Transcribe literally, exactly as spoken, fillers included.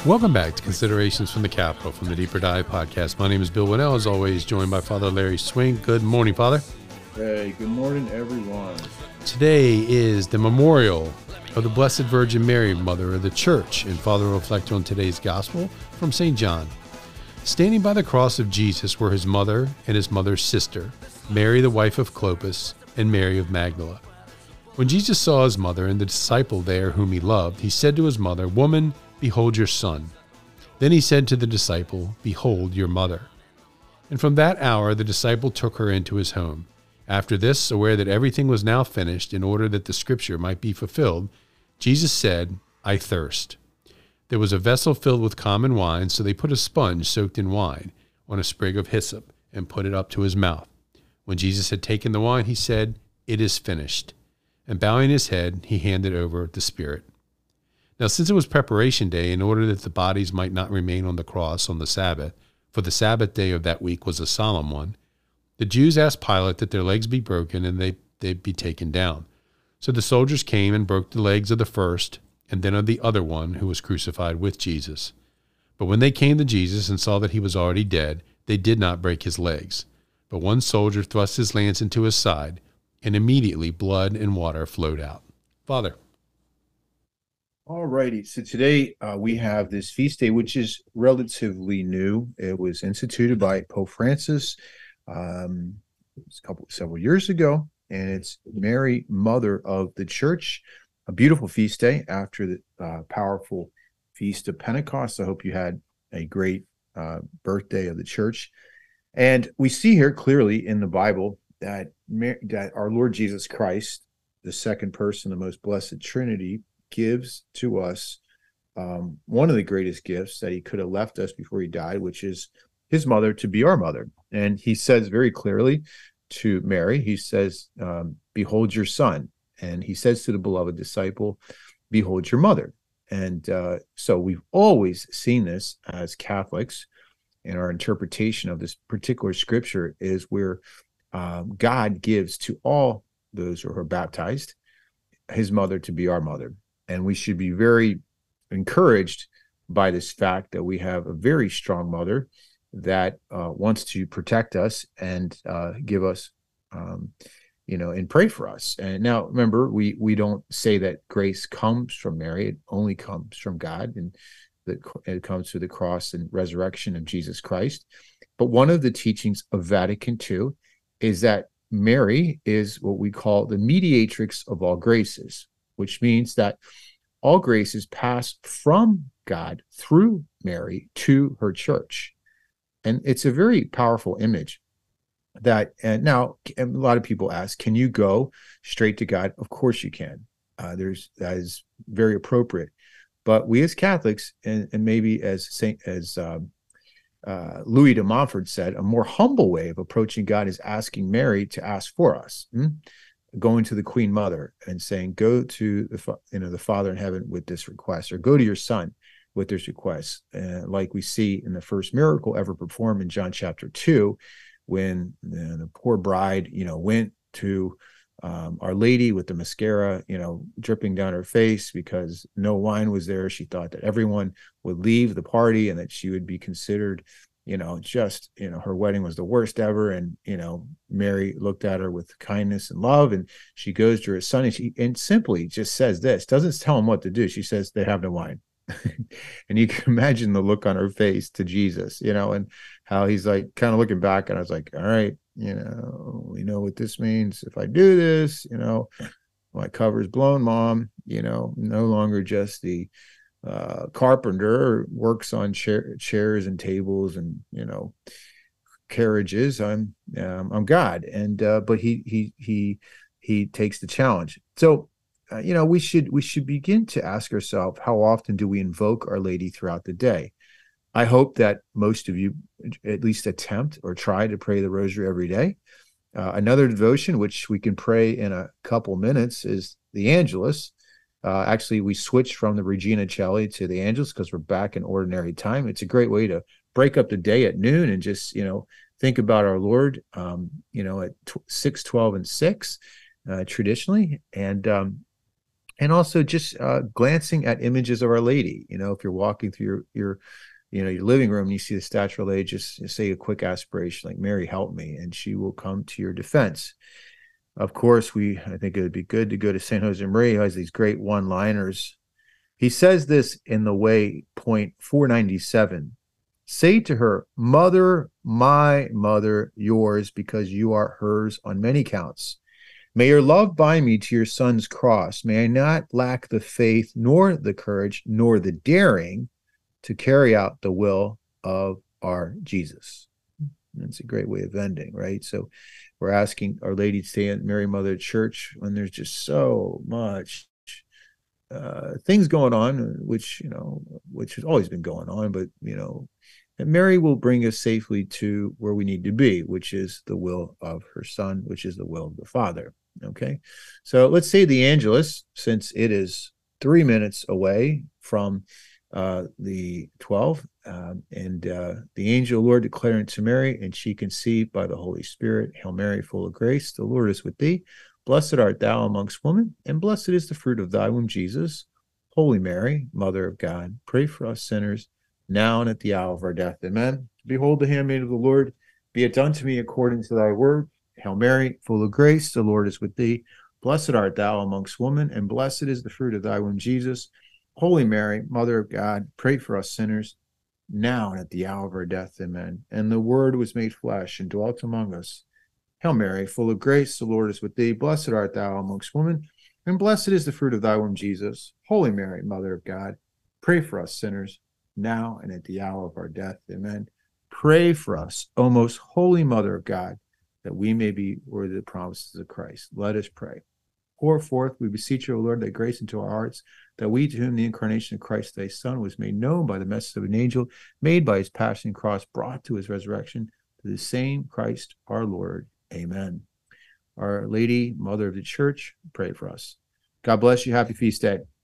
Welcome back to Considerations from the Capitol from the Deeper Dive podcast. My name is Bill Winnell, as always, joined by Father Larry Swing. Good morning, Father. Hey, good morning, everyone. Today is the memorial of the Blessed Virgin Mary, Mother of the Church, and Father will reflect on today's Gospel from Saint John. Standing by the cross of Jesus were his mother and his mother's sister, Mary, the wife of Clopas, and Mary of Magdala. When Jesus saw his mother and the disciple there whom he loved, he said to his mother, "Woman, behold your son." Then he said to the disciple, "Behold your mother." And from that hour the disciple took her into his home. After this, aware that everything was now finished, in order that the scripture might be fulfilled, Jesus said, "I thirst." There was a vessel filled with common wine, so they put a sponge soaked in wine on a sprig of hyssop and put it up to his mouth. When Jesus had taken the wine, he said, "It is finished." And bowing his head, he handed over the Spirit. Now, since it was preparation day, in order that the bodies might not remain on the cross on the Sabbath, for the Sabbath day of that week was a solemn one, the Jews asked Pilate that their legs be broken and they, they be taken down. So the soldiers came and broke the legs of the first, and then of the other one who was crucified with Jesus. But when they came to Jesus and saw that he was already dead, they did not break his legs. But one soldier thrust his lance into his side, and immediately blood and water flowed out. Father. All righty. So today uh, we have this feast day, which is relatively new. It was instituted by Pope Francis um, a couple several years ago, and it's Mary, Mother of the Church. A beautiful feast day after the uh, powerful feast of Pentecost. I hope you had a great uh, birthday of the Church. And we see here clearly in the Bible that that our Lord Jesus Christ, the second person, the most blessed Trinity, gives to us um, one of the greatest gifts that he could have left us before he died, which is his mother to be our mother. And he says very clearly to Mary, he says, um, "Behold your son." And he says to the beloved disciple, "Behold your mother." And uh, so we've always seen this as Catholics, and our interpretation of this particular scripture is where um, God gives to all those who are baptized his mother to be our mother. And we should be very encouraged by this fact that we have a very strong mother that uh, wants to protect us and uh, give us, um, you know, and pray for us. And now, remember, we we don't say that grace comes from Mary. It only comes from God, and that it comes through the cross and resurrection of Jesus Christ. But one of the teachings of Vatican Two is that Mary is what we call the mediatrix of all graces, which means that all graces pass from God through Mary to her church. And it's a very powerful image that, and now a lot of people ask, can you go straight to God? Of course you can. Uh, there's, that is very appropriate. But we as Catholics, and, and maybe as Saint, as um, uh, Louis de Montfort said, a more humble way of approaching God is asking Mary to ask for us. Hmm? Going to the Queen Mother and saying, go to the, you know, the Father in heaven with this request, or go to your Son with this request. Uh, like we see in the first miracle ever performed in John chapter two, when the, the poor bride, you know, went to um, Our Lady with the mascara, you know, dripping down her face because no wine was there. She thought that everyone would leave the party and that she would be considered, you know, just, you know, her wedding was the worst ever. And, you know, Mary looked at her with kindness and love, and she goes to her son and she and simply just says this, doesn't tell him what to do. She says, "They have no wine." And you can imagine the look on her face to Jesus, you know, and how he's like kind of looking back. And I was like, all right, you know, we know what this means. If I do this, you know, my cover's blown, Mom, you know, no longer just the uh, carpenter works on chair, chairs and tables and, you know, carriages. I'm, um, I'm God. And, uh, but he, he, he, he takes the challenge. So, uh, you know, we should, we should begin to ask ourselves, how often do we invoke Our Lady throughout the day? I hope that most of you at least attempt or try to pray the rosary every day. Uh, another devotion, which we can pray in a couple minutes, is the Angelus. Uh, actually, we switched from the Regina Coeli to the Angelus because we're back in ordinary time. It's a great way to break up the day at noon and just, you know, think about our Lord, um, you know, at six, twelve, and six, uh, traditionally. And, um, and also just uh, glancing at images of Our Lady. You know, if you're walking through your your you know your living room and you see the Statue of Our Lady, just say a quick aspiration like, Mary, help me, and she will come to your defense. Of course, we I think it would be good to go to Saint Josemaria, who has these great one-liners. He says this in the way, point four ninety-seven. Say to her, Mother, my mother, yours, because you are hers on many counts. May your love bind me to your son's cross. May I not lack the faith, nor the courage, nor the daring to carry out the will of our Jesus. That's a great way of ending, right? So we're asking Our Lady to stay at Mary Mother Church when there's just so much uh, things going on, which, you know, which has always been going on, but, you know, and Mary will bring us safely to where we need to be, which is the will of her Son, which is the will of the Father. Okay, so let's say the Angelus, since it is three minutes away from uh, the twelve, um, and uh, the angel Lord declaring to Mary, and she conceived by the Holy Spirit. Hail Mary, full of grace, the Lord is with thee. Blessed art thou amongst women, and blessed is the fruit of thy womb, Jesus. Holy Mary, Mother of God, pray for us sinners, now and at the hour of our death. Amen. Behold the handmaid of the Lord, be it done to me according to thy word. Hail Mary, full of grace, the Lord is with thee. Blessed art thou amongst women, and blessed is the fruit of thy womb, Jesus. Holy Mary, Mother of God, pray for us sinners, now and at the hour of our death. Amen. And the Word was made flesh and dwelt among us. Hail Mary, full of grace, the Lord is with thee. Blessed art thou amongst women, and blessed is the fruit of thy womb, Jesus. Holy Mary, Mother of God, pray for us sinners, now and at the hour of our death. Amen. Pray for us, O most holy Mother of God, that we may be worthy of the promises of Christ. Let us pray. Pour forth, we beseech you, O Lord, thy grace into our hearts, that we, to whom the incarnation of Christ thy Son was made known by the message of an angel, made by his passion and cross, brought to his resurrection, to the same Christ our Lord. Amen. Our Lady, Mother of the Church, pray for us. God bless you. Happy feast day.